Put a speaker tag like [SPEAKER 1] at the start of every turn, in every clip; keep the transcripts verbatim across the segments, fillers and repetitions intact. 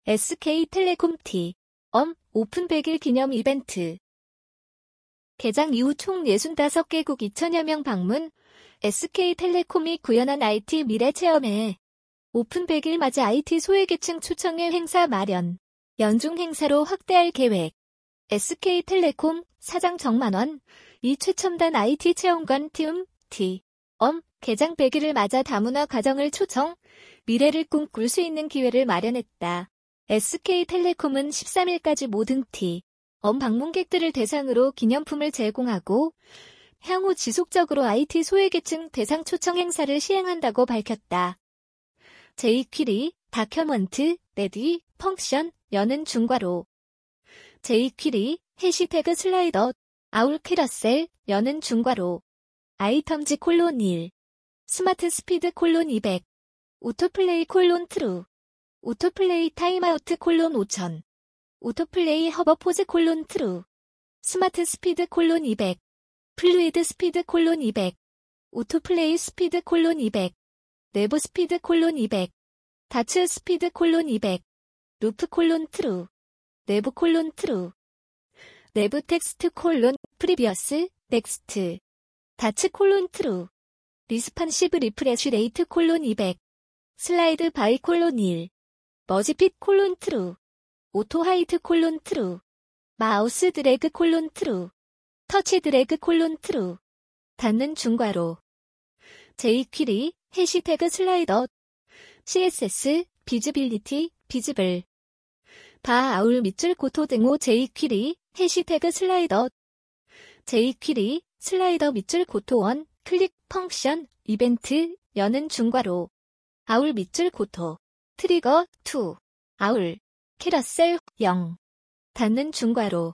[SPEAKER 1] 에스케이텔레콤 T.엄 오픈 백 일 기념 이벤트. 개장 이후 총 육십오 개국 이천여 명 방문. 에스케이텔레콤이 구현한 아이티 미래 체험회. 오픈 백 일 맞이 아이티 소외계층 초청회 행사 마련. 연중 행사로 확대할 계획. 에스케이텔레콤 사장 정만원. 이 최첨단 아이티 체험관 T.엄 T.엄 개장 백 일을 맞아 다문화 가정을 초청. 미래를 꿈꿀 수 있는 기회를 마련했다. 에스케이텔레콤은 십삼 일까지 모든 T.엄 방문객들을 대상으로 기념품을 제공하고 향후 지속적으로 아이티 소외계층 대상 초청 행사를 시행한다고 밝혔다. 제이퀴리, 다큐먼트, 레디, 펑션, 여는 중괄호. 제이퀴리, 해시태그 슬라이더, 아울 캐러셀, 여는 중괄호. 아이텀즈 콜론 일. 스마트 스피드 콜론 이백. 오토플레이 콜론 트루. 오토플레이 타임아우트 콜론 오천. 오토플레이 허버포즈 콜론 트루. 스마트 스피드 콜론 이백. 플루이드 스피드 콜론 이백. 오토플레이 스피드 콜론 이백. 내부 스피드 콜론 이백. 다츠 스피드 콜론 이백. 루프 콜론 트루. 내부 콜론 트루. 내부 텍스트 콜론 프리비어스 넥스트. 다츠 콜론 트루. 리스판시브 리프레쉬 레이트 콜론 이백. 슬라이드 바이 콜론 일. 머지핏 콜론 트루. 오토 하이트 콜론 트루. 마우스 드래그 콜론 트루. 터치 드래그 콜론 트루. 닫는 중괄호. 제이퀴리, 해시태그 슬라이더. 씨에스에스, 비즈빌리티, 비즈블. 바 아울 밑줄 고토 등호 제이퀴리, 해시태그 슬라이더. 제이퀴리, 슬라이더 밑줄 고토 원, 클릭 펑션, 이벤트, 여는 중괄호. 아울 밑줄 고토. 트리거 이. 아울. 캐러셀 영. 닫는 중괄호.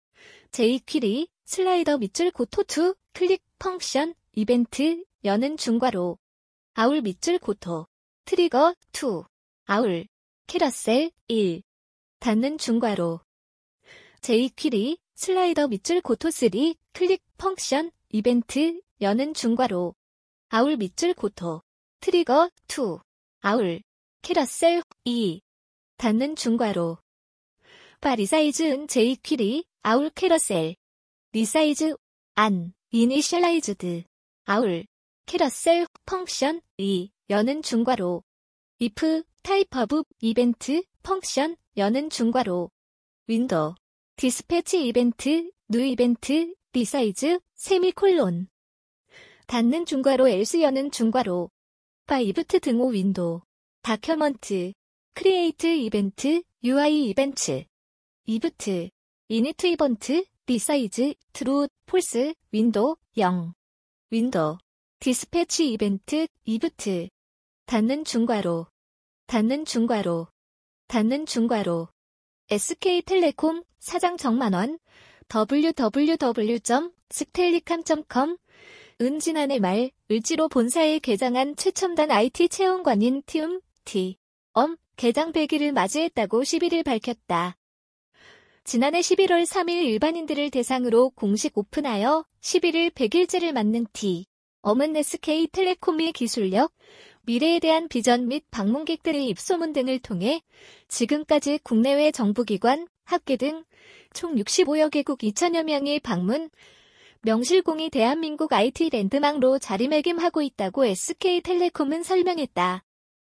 [SPEAKER 1] 제이퀴리, 슬라이더 밑줄 고토 이, 클릭 펑션, 이벤트, 여는 중괄호. 아울 밑줄 고토. 트리거 이. 아울. 캐러셀 일. 닫는 중괄호. 제이퀴리, 슬라이더 밑줄 고토 삼, 클릭 펑션, 이벤트, 여는 중괄호. 아울 밑줄 고토. 트리거 이. 아울. 캐러셀 이. 닫는 중괄호. 바 리사이즈 은 제이퀴리, 아울 캐러셀. 리사이즈, 안, 이니셜라이즈드. 아울. 캐러셀, 펑션, 이, 여는 중괄호. if, 타입 오브, 이벤트, 펑션, 여는 중괄호. 윈도우. 디스패치 이벤트, 뉴 이벤트, 리사이즈, 세미콜론. 닫는 중괄호 else 여는 중괄호. 바 이브트 등호 윈도우. 다큐먼트. 크리에이트 이벤트, 유아이 이벤트. 이브트. 이니트 이번트, 리사이즈, 트루, 폴스, 윈도우, 영. 윈도우. 디스패치 이벤트, 이브트. 닫는 중괄호. 닫는 중괄호. 닫는 중괄호. 에스케이텔레콤 사장 정만원. 더블유 더블유 더블유 점 스텔리캄 점 컴. 은 지난해 말 을지로 본사에 개장한 최첨단 아이티 체험관인 T.엄 T.엄 개장 백 일을 맞이했다고 십일 일 밝혔다. 지난해 십일월 삼일 일반인들을 대상으로 공식 오픈하여 십일 일 백 일째를 맞는 T.엄은 에스케이텔레콤의 기술력, 미래에 대한 비전 및 방문객들의 입소문 등을 통해 지금까지 국내외 정부기관, 학계 등 총 육십오여 개국 이천여 명이 방문, 명실공히 대한민국 아이티 랜드마크로 자리매김하고 있다고 에스케이텔레콤은 설명했다.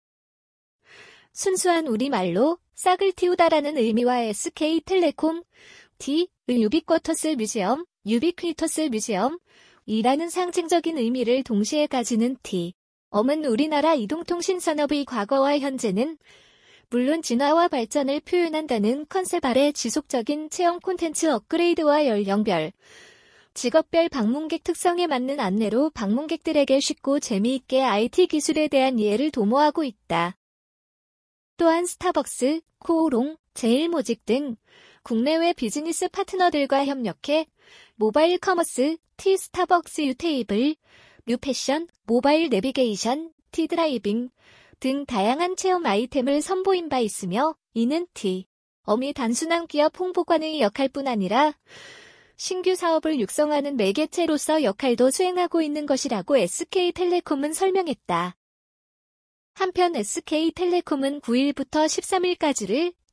[SPEAKER 1] 순수한 우리말로 싹을 틔우다라는 의미와 에스케이텔레콤 T의 유비쿼터스 뮤지엄, 유비퀴터스 뮤지엄 이라는 상징적인 의미를 동시에 가지는 T.엄은 우리나라 이동통신 산업의 과거와 현재는 물론 진화와 발전을 표현한다는 컨셉 아래 지속적인 체험 콘텐츠 업그레이드와 연령별, 직업별 방문객 특성에 맞는 안내로 방문객들에게 쉽고 재미있게 아이티 기술에 대한 이해를 도모하고 있다. 또한 스타벅스, 코오롱, 제일모직 등 국내외 비즈니스 파트너들과 협력해 모바일 커머스, T 스타벅스 유테이블, 뉴패션, 모바일 내비게이션, T 드라이빙 등 다양한 체험 아이템을 선보인 바 있으며 이는 T.엄이 단순한 기업 홍보관의 역할뿐 아니라 신규 사업을 육성하는 매개체로서 역할도 수행하고 있는 것이라고 에스케이텔레콤은 설명했다. 한편 에스케이텔레콤은 구 일부터 십삼 일까지를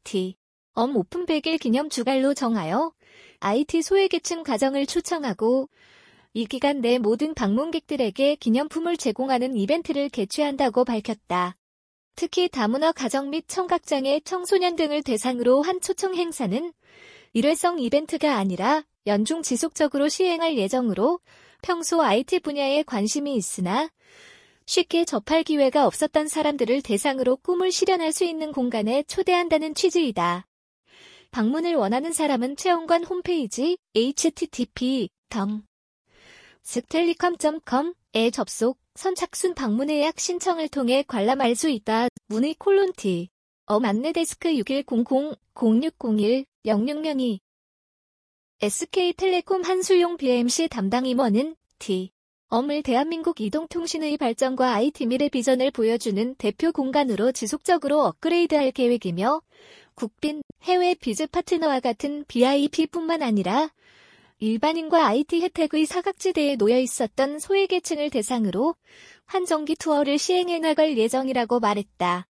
[SPEAKER 1] T. 엄 오픈 백 일 기념 주갈로 정하여 아이티 소외계층 가정을 초청하고 이 기간 내 모든 방문객들에게 기념품을 제공하는 이벤트를 개최한다고 밝혔다. 특히 다문화 가정 및 청각장애 청소년 등을 대상으로 한 초청 행사는 일회성 이벤트가 아니라 연중 지속적으로 시행할 예정으로 평소 아이티 분야에 관심이 있으나 쉽게 접할 기회가 없었던 사람들을 대상으로 꿈을 실현할 수 있는 공간에 초대한다는 취지이다. 방문을 원하는 사람은 채용관 홈페이지 에이치티티피 덤 스텔리컴 닷 컴에 접속, 선착순 방문 예약 신청을 통해 관람할 수 있다. 문의 콜론 T. 엄 안내데스크 육일공공 공육공일 영육영이 에스케이텔레콤 한술용 비엠씨 담당 임원은 T. 엄을 대한민국 이동통신의 발전과 아이티 미래 비전을 보여주는 대표 공간으로 지속적으로 업그레이드할 계획이며 국빈, 해외 비즈 파트너와 같은 브이아이피뿐만 아니라 일반인과 아이티 혜택의 사각지대에 놓여 있었던 소외계층을 대상으로 환정기 투어를 시행해 나갈 예정이라고 말했다.